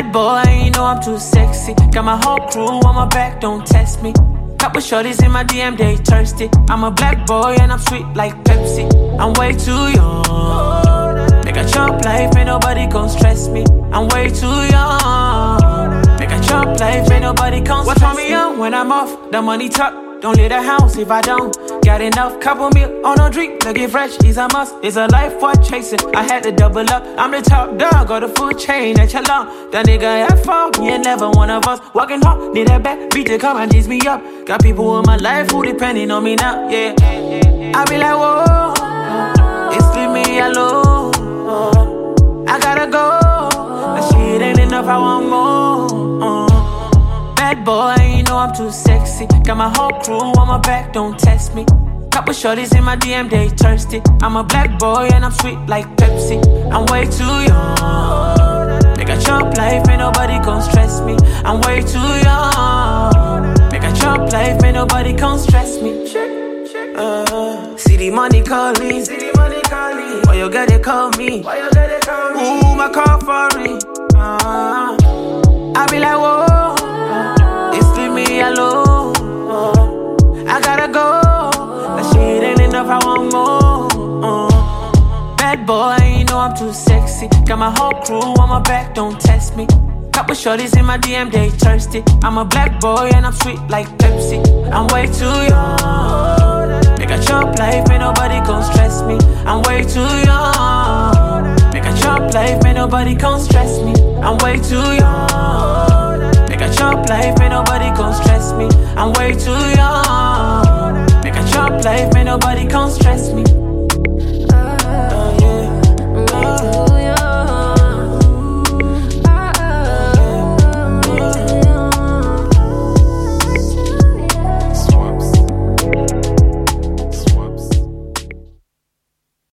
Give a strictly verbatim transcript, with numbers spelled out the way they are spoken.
Bad boy, you know I'm too sexy. Got my whole crew on my back, don't test me. Couple shorties in my D M, they thirsty. I'm a black boy and I'm sweet like Pepsi. I'm way too young. Make a chump life, ain't nobody gon' stress me. I'm way too young. Make a chump life, ain't nobody gon' stress me. Watch me young when I'm off, the money talk. Don't leave the house if I don't. Got enough, couple meal on a drink. Looking fresh, is a must. It's a life worth chasing. I had to double up. I'm the top dog, got the food chain at your long. That nigga at fault, he ain't never one of us. Walking hard, need a back, beat to come and tease me up. Got people in my life who depending on me now, yeah. I be like, whoa, it's leave me alone. I gotta go, that shit ain't enough, I want more. Bad boy, you know I'm too sexy. Got my whole crew on my back, don't test me. Couple shorties in my D M, they thirsty. I'm a black boy and I'm sweet like Pepsi. I'm way too young. Make a chump life, ain't nobody gon' stress me. I'm way too young. Make a chump life, ain't nobody gon' stress me. Uh, see the money calling, see the money calling. Why you gotta call me? Why you gotta call me? Ooh, my car foreign. Uh, I be like, whoa, it's leave me alone. I gotta go, that shit ain't enough, I want more. Bad boy, you know I'm too sexy. Got my whole crew on my back, don't test me. Couple shorties in my D M, they thirsty. I'm a black boy and I'm sweet like Pepsi. I'm way too young. Make a chump life, ain't nobody gon' stress me. I'm way too young. Make a chump life, ain't nobody gon' stress me. I'm way too young. Make a chump life, ain't nobody gon' stress me. I'm way too young. Make a chump life,